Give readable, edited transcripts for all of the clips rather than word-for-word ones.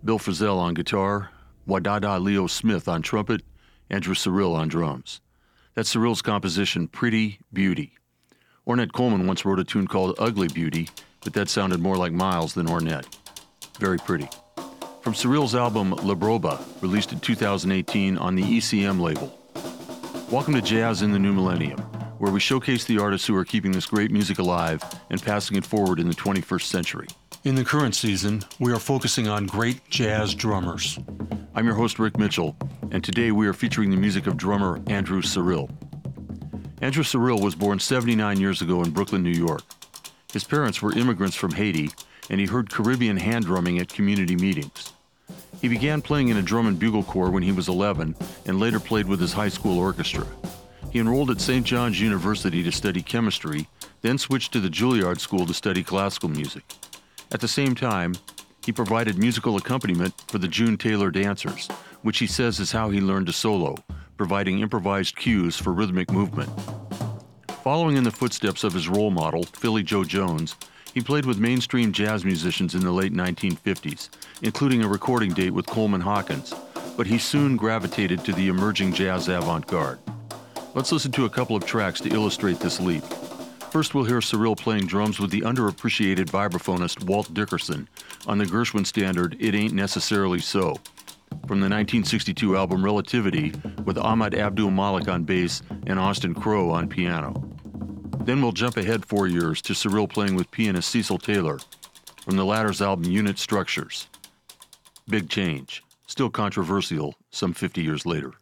Bill Frisell on guitar, Wadada Leo Smith on trumpet, Andrew Cyrille on drums. That's Cyrille's composition, Pretty Beauty. Ornette Coleman once wrote a tune called Ugly Beauty, but that sounded more like Miles than Ornette. Very pretty. From Cyrille's album La Broba, released in 2018 on the ECM label. Welcome to Jazz in the New Millennium, where we showcase the artists who are keeping this great music alive and passing it forward in the 21st century. In the current season, we are focusing on great jazz drummers. I'm your host, Rick Mitchell, and today we are featuring the music of drummer Andrew Cyrille. Andrew Cyrille was born 79 years ago in Brooklyn, New York. His parents were immigrants from Haiti, and he heard Caribbean hand drumming at community meetings. He began playing in a drum and bugle corps when he was 11 and later played with his high school orchestra. He enrolled at St. John's University to study chemistry, then switched to the Juilliard School to study classical music. At the same time, he provided musical accompaniment for the June Taylor Dancers, which he says is how he learned to solo, providing improvised cues for rhythmic movement. Following in the footsteps of his role model, Philly Joe Jones, he played with mainstream jazz musicians in the late 1950s, including a recording date with Coleman Hawkins, but he soon gravitated to the emerging jazz avant-garde. Let's listen to a couple of tracks to illustrate this leap. First, we'll hear Cyrille playing drums with the underappreciated vibraphonist Walt Dickerson on the Gershwin standard It Ain't Necessarily So, from the 1962 album Relativity, with Ahmad Abdul-Malik on bass and Austin Crowe on piano. Then we'll jump ahead 4 years to Cyrille playing with pianist Cecil Taylor from the latter's album Unit Structures. Big change, still controversial some 50 years later.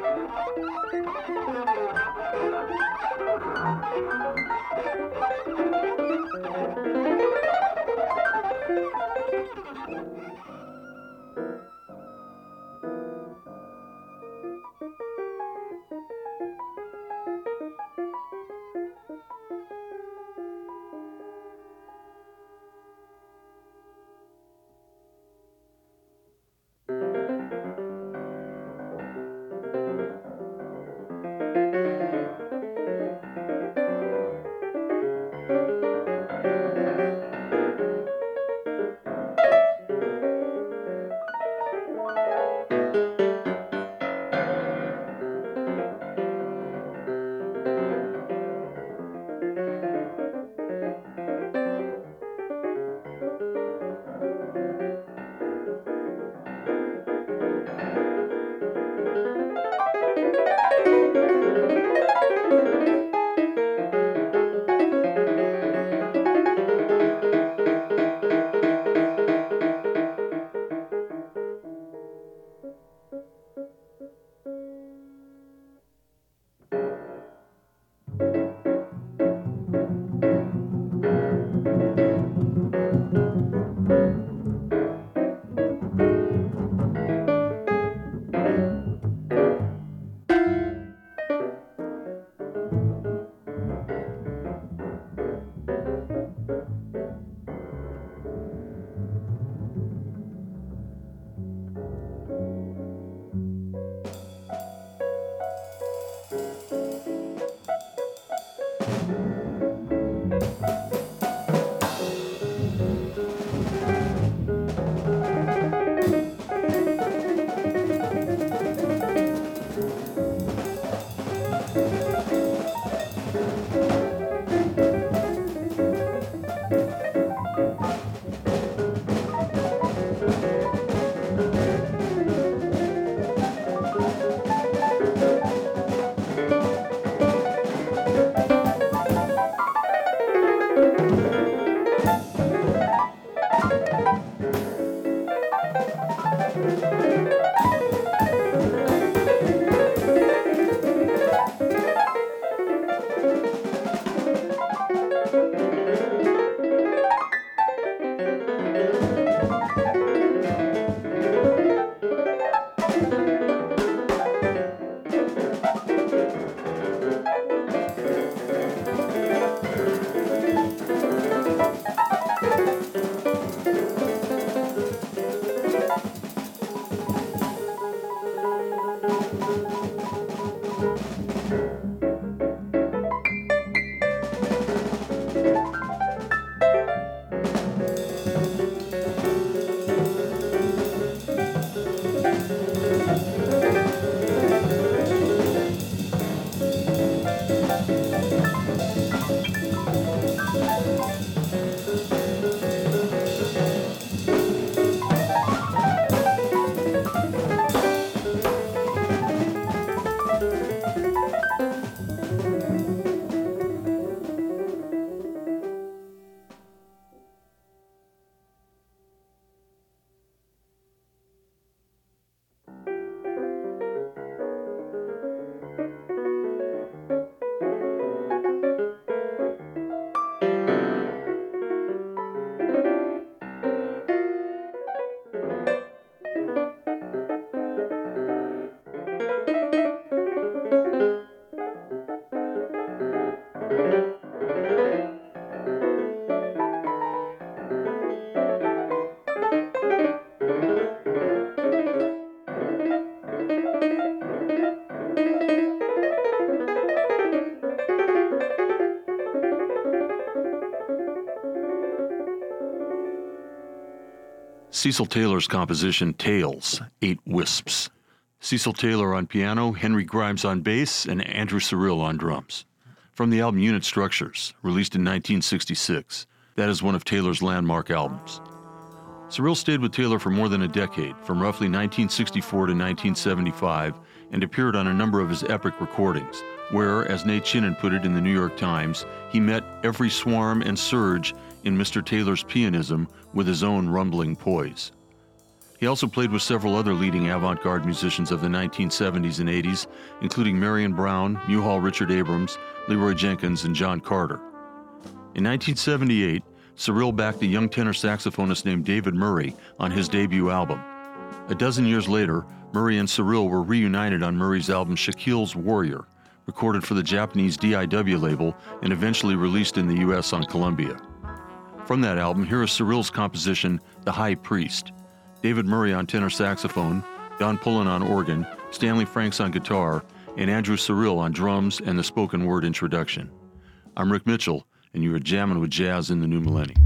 Cecil Taylor's composition Tales, Eight Wisps. Cecil Taylor on piano, Henry Grimes on bass, and Andrew Cyrille on drums. From the album Unit Structures, released in 1966. That is one of Taylor's landmark albums. Cyrille stayed with Taylor for more than a decade, from roughly 1964 to 1975, and appeared on a number of his epic recordings, where, as Nate Chinnan put it in the New York Times, he met every swarm and surge in Mr. Taylor's pianism with his own rumbling poise. He also played with several other leading avant-garde musicians of the 1970s and 80s, including Marion Brown, Newhall Richard Abrams, Leroy Jenkins, and John Carter. In 1978, Cyril backed a young tenor saxophonist named David Murray on his debut album. A dozen years later, Murray and Cyril were reunited on Murray's album Shaquille's Warrior, recorded for the Japanese DIW label and eventually released in the U.S. on Columbia. From that album, here is Cyril's composition, The High Priest. David Murray on tenor saxophone, Don Pullen on organ, Stanley Franks on guitar, and Andrew Cyril on drums and the spoken word introduction. I'm Rick Mitchell, and you are jamming with jazz in the new millennium.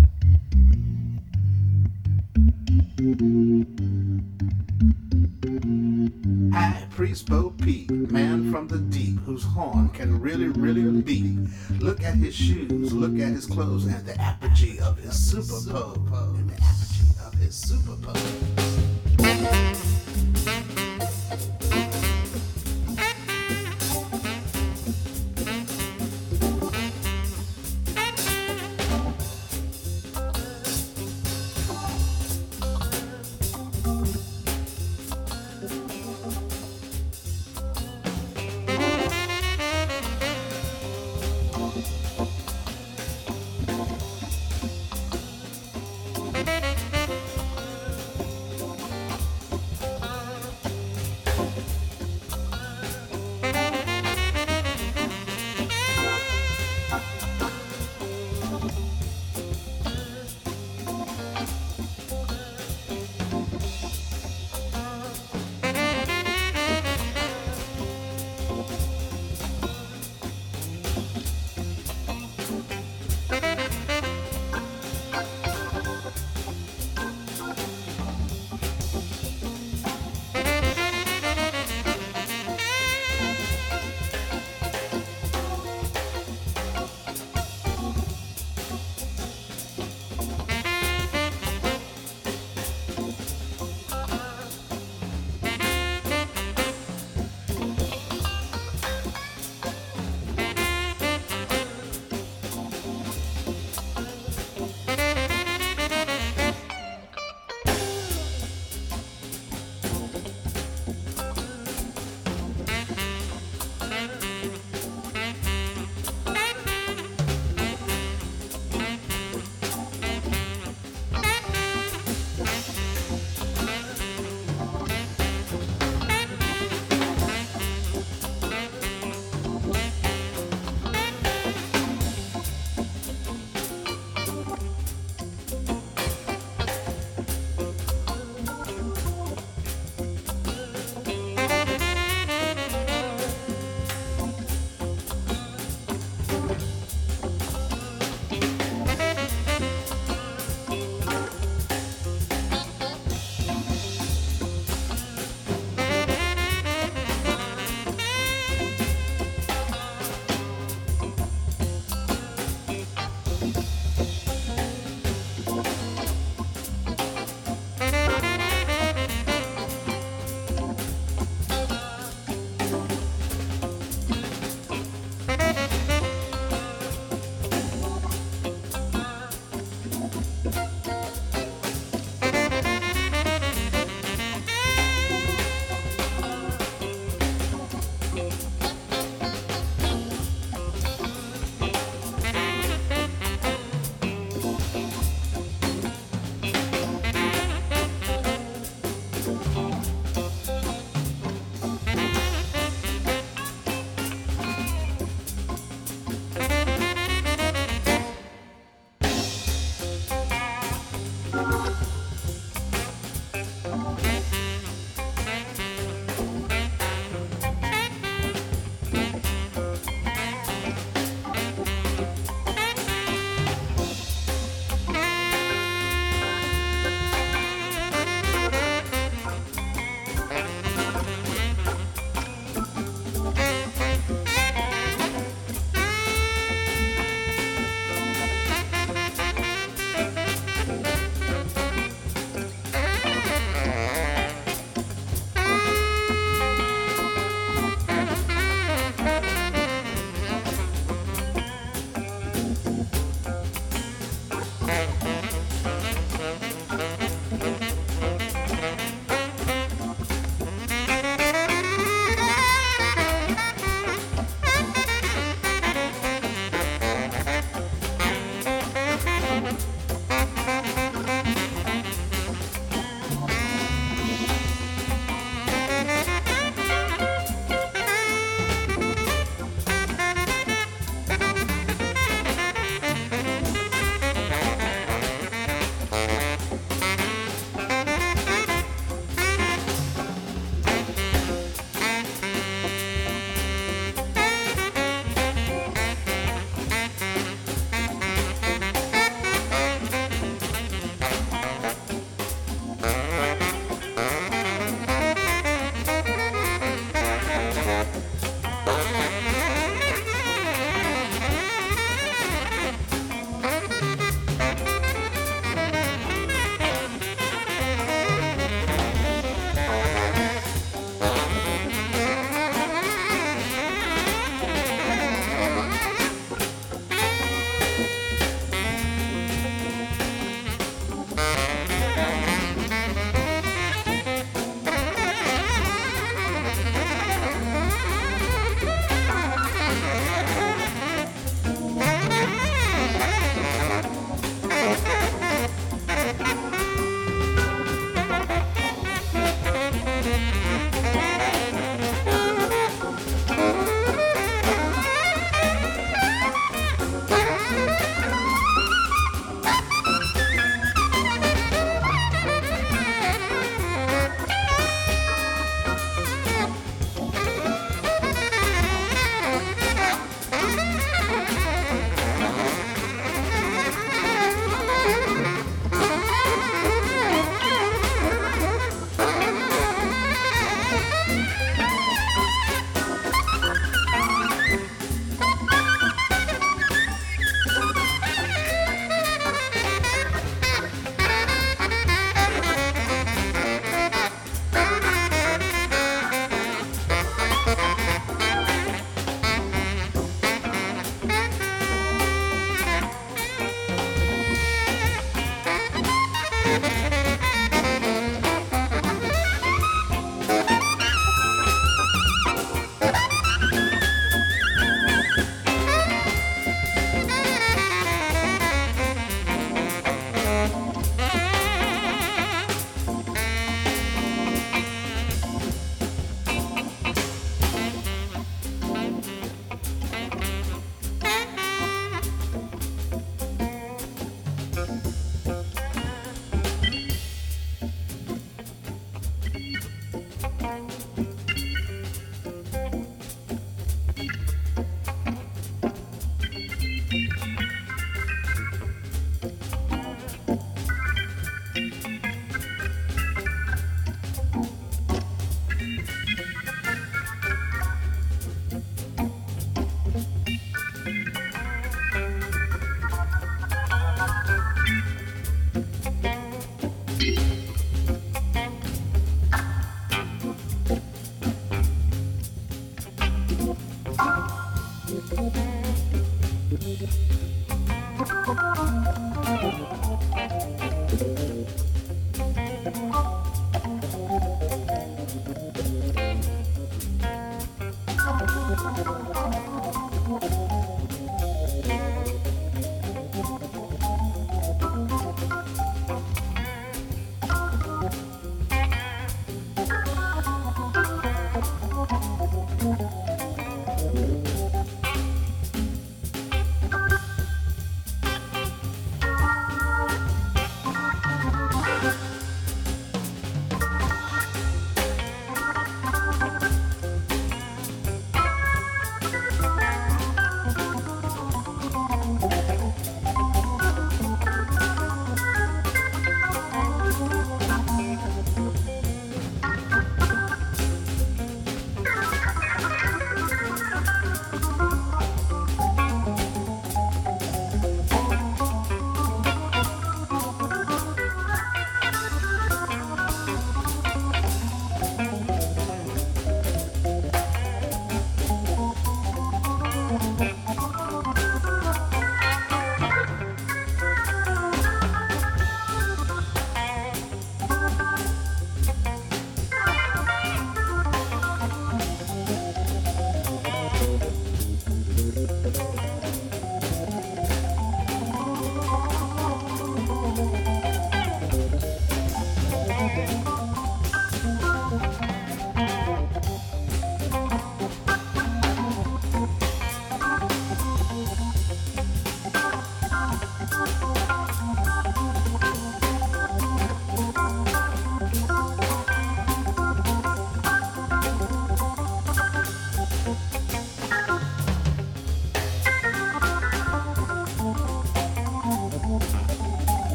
High Priest Bo Peep, man from the deep, whose horn can really, really beat. Look at his shoes, look at his clothes, and the apogee of his super pose. And the apogee of his super pose.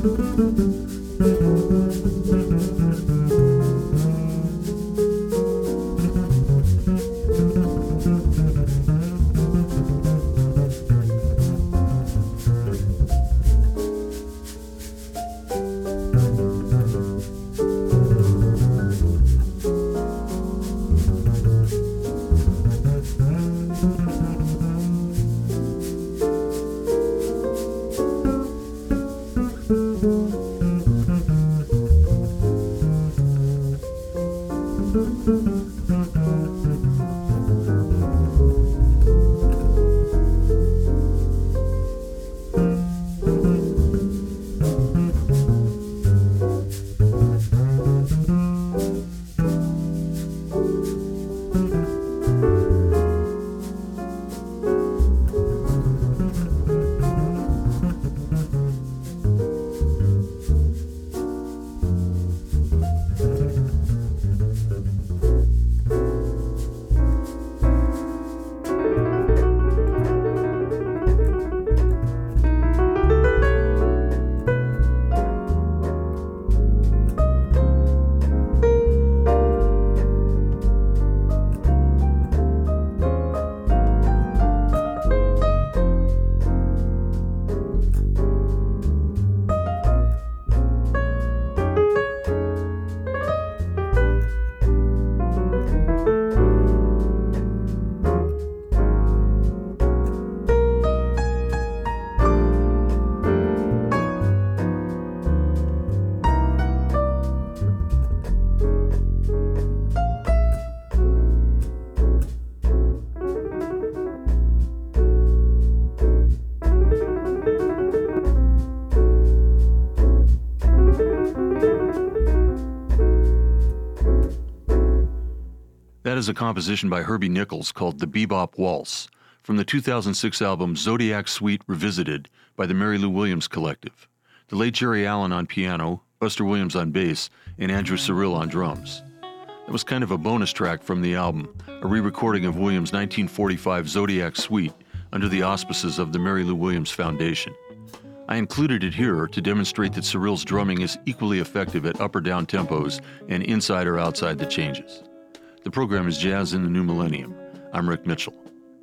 That is a composition by Herbie Nichols called The Bebop Waltz from the 2006 album Zodiac Suite Revisited by the Mary Lou Williams Collective. The late Jerry Allen on piano, Buster Williams on bass, and Andrew Cyrille on drums. That was kind of a bonus track from the album, a re-recording of Williams' 1945 Zodiac Suite under the auspices of the Mary Lou Williams Foundation. I included it here to demonstrate that Cyrille's drumming is equally effective at up or down tempos and inside or outside the changes. The program is Jazz in the New Millennium. I'm Rick Mitchell.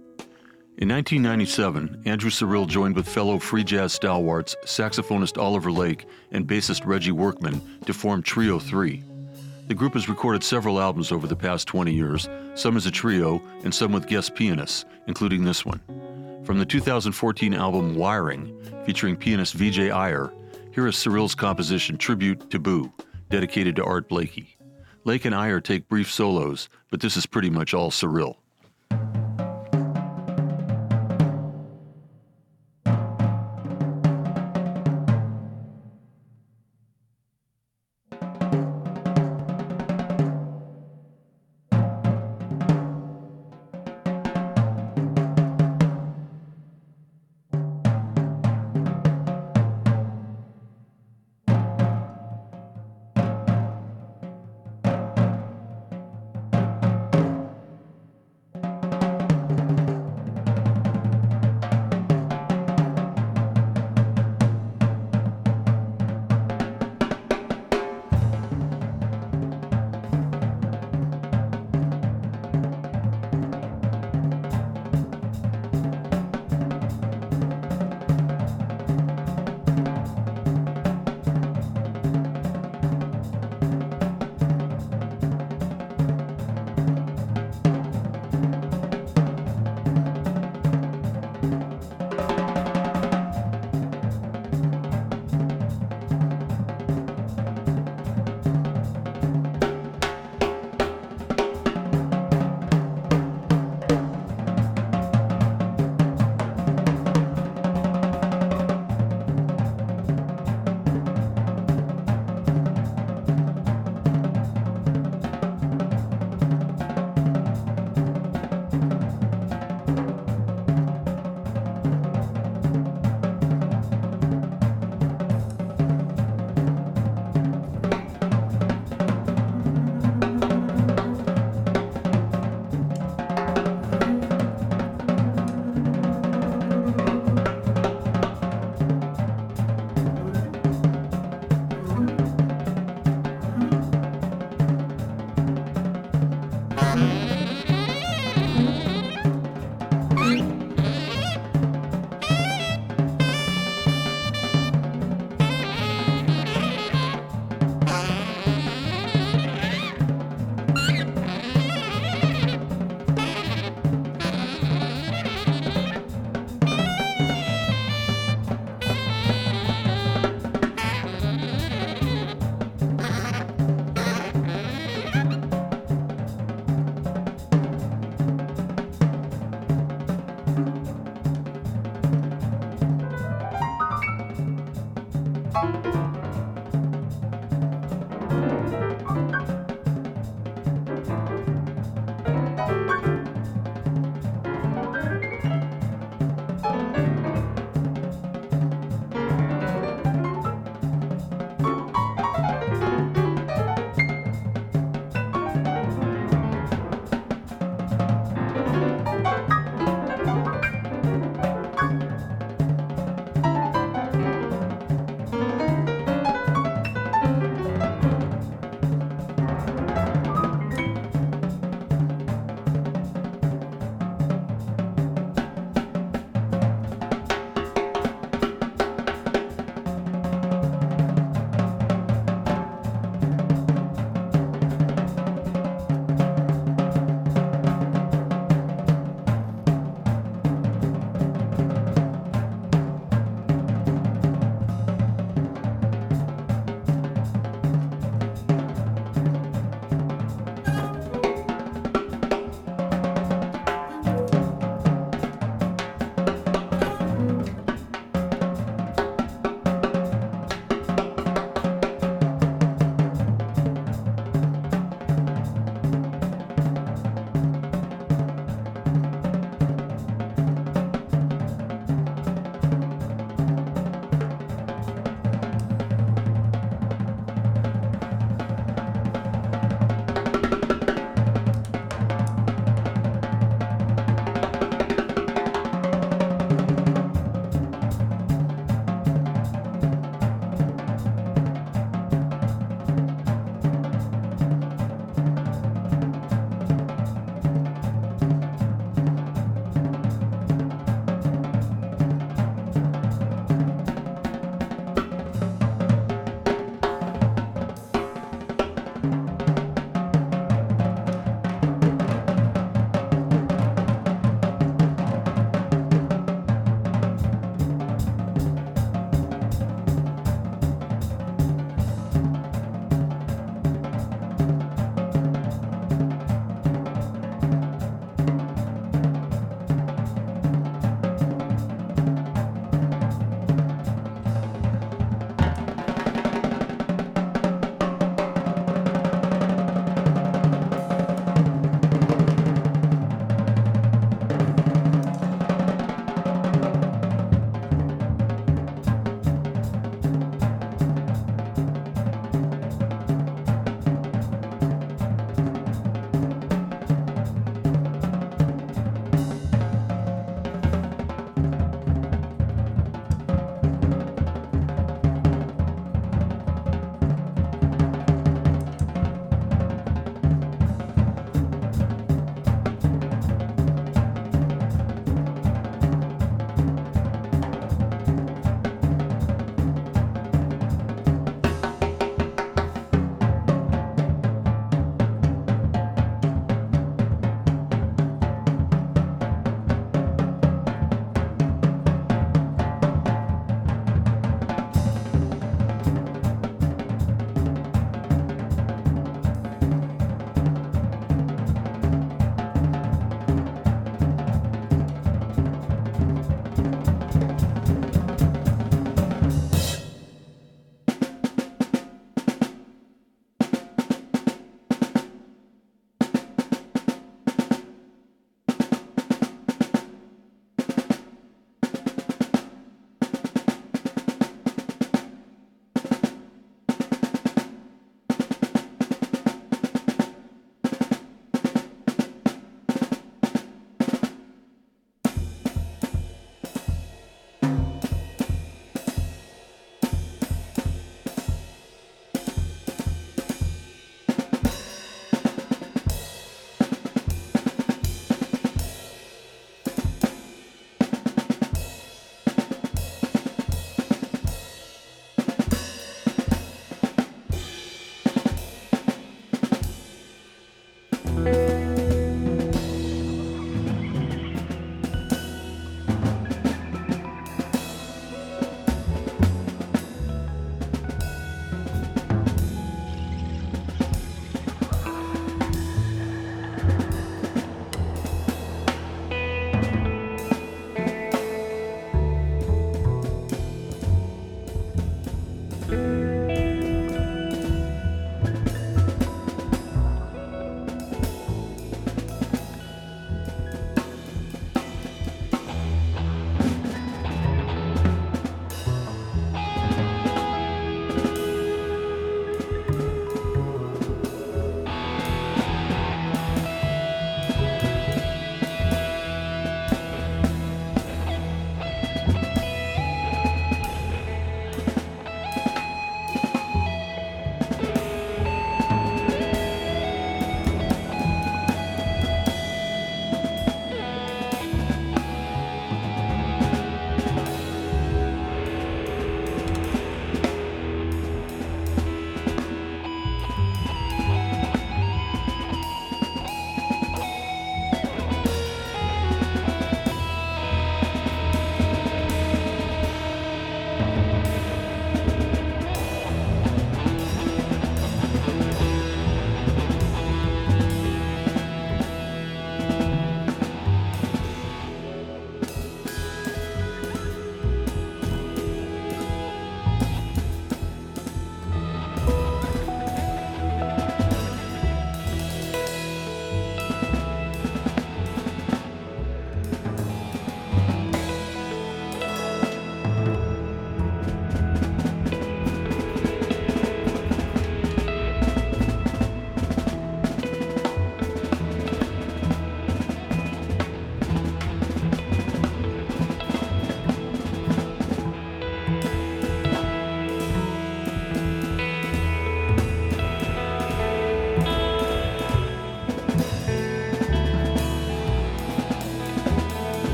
In 1997, Andrew Cyrille joined with fellow free jazz stalwarts, saxophonist Oliver Lake and bassist Reggie Workman to form Trio 3. The group has recorded several albums over the past 20 years, some as a trio and some with guest pianists, including this one. From the 2014 album Wiring, featuring pianist Vijay Iyer, here is Cyrille's composition Tribute to Boo, dedicated to Art Blakey. Lake and Iyer take brief solos, but this is pretty much all Cyrille.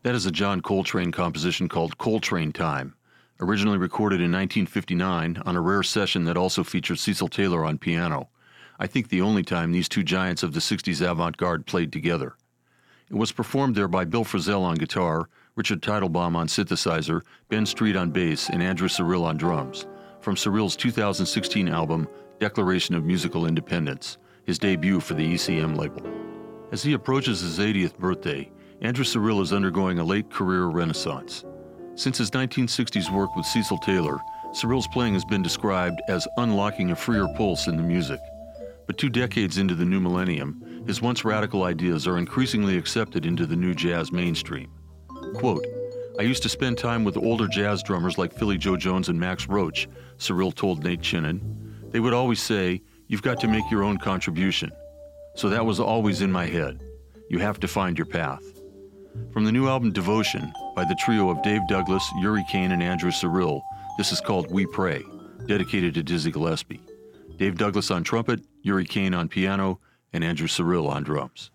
That is a John Coltrane composition called Coltrane Time, originally recorded in 1959 on a rare session that also featured Cecil Taylor on piano. I think the only time these two giants of the 60s avant-garde played together. It was performed there by Bill Frisell on guitar, Richard Teitelbaum on synthesizer, Ben Street on bass, and Andrew Cyrille on drums, from Cyrille's 2016 album, Declaration of Musical Independence, his debut for the ECM label. As he approaches his 80th birthday, Andrew Cyrille is undergoing a late career renaissance. Since his 1960s work with Cecil Taylor, Cyrille's playing has been described as unlocking a freer pulse in the music. But 2 decades into the new millennium, his once radical ideas are increasingly accepted into the new jazz mainstream. Quote, "I used to spend time with older jazz drummers like Philly Joe Jones and Max Roach," Cyrille told Nate Chinnan. "They would always say, 'You've got to make your own contribution.' So that was always in my head. You have to find your path." From the new album Devotion, by the trio of Dave Douglas, Yuri Kane, and Andrew Cyrille, this is called We Pray, dedicated to Dizzy Gillespie. Dave Douglas on trumpet, Yuri Kane on piano, and Andrew Cyrille on drums.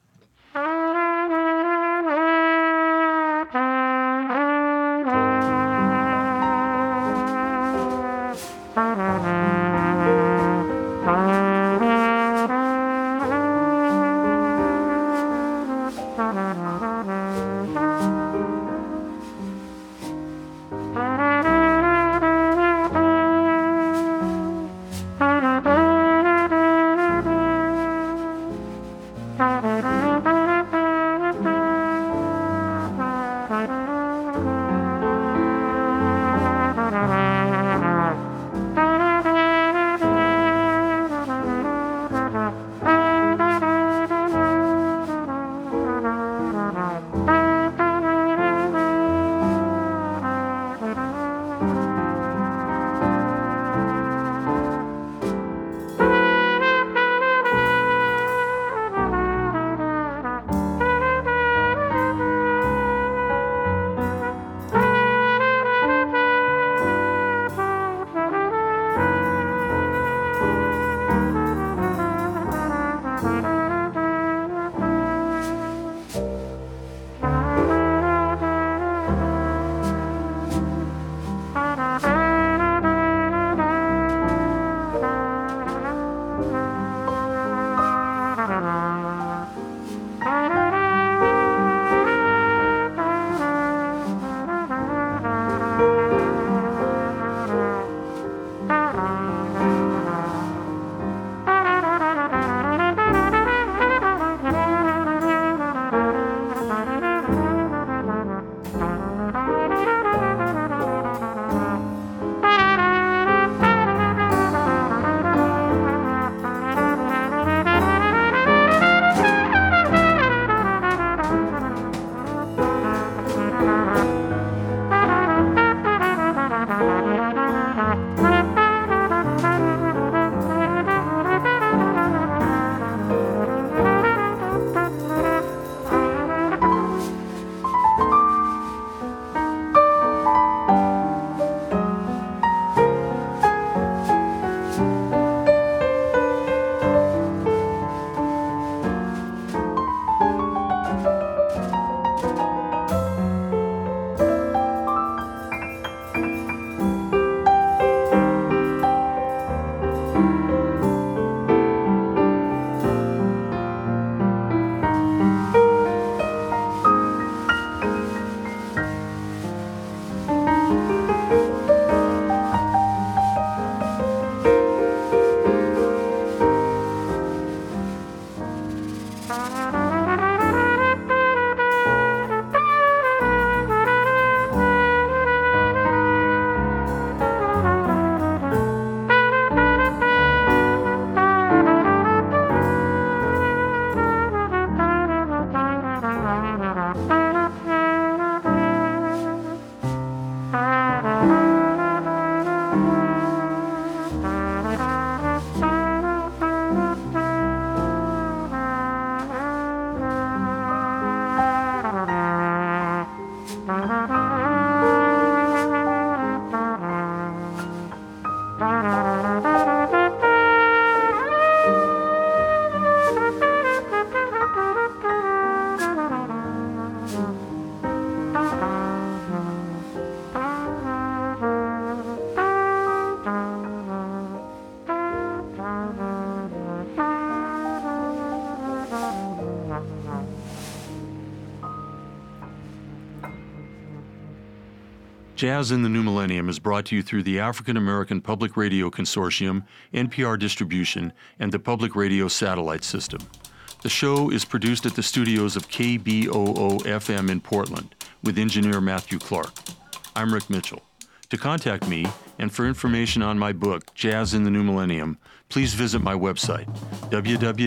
Jazz in the New Millennium is brought to you through the African American Public Radio Consortium, NPR Distribution, and the Public Radio Satellite System. The show is produced at the studios of KBOO-FM in Portland with engineer Matthew Clark. I'm Rick Mitchell. To contact me and for information on my book, Jazz in the New Millennium, please visit my website,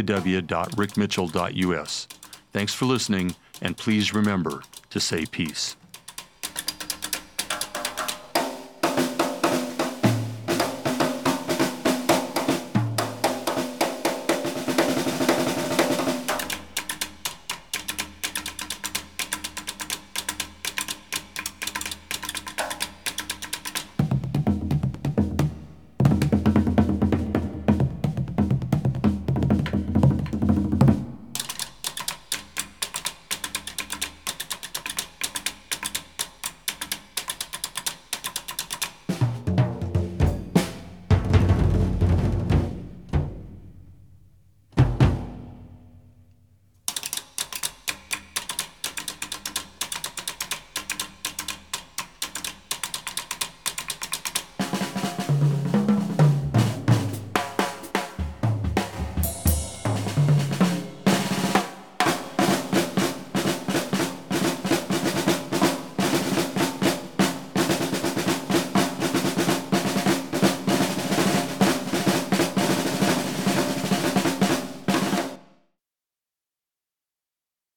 www.rickmitchell.us. Thanks for listening, and please remember to say peace.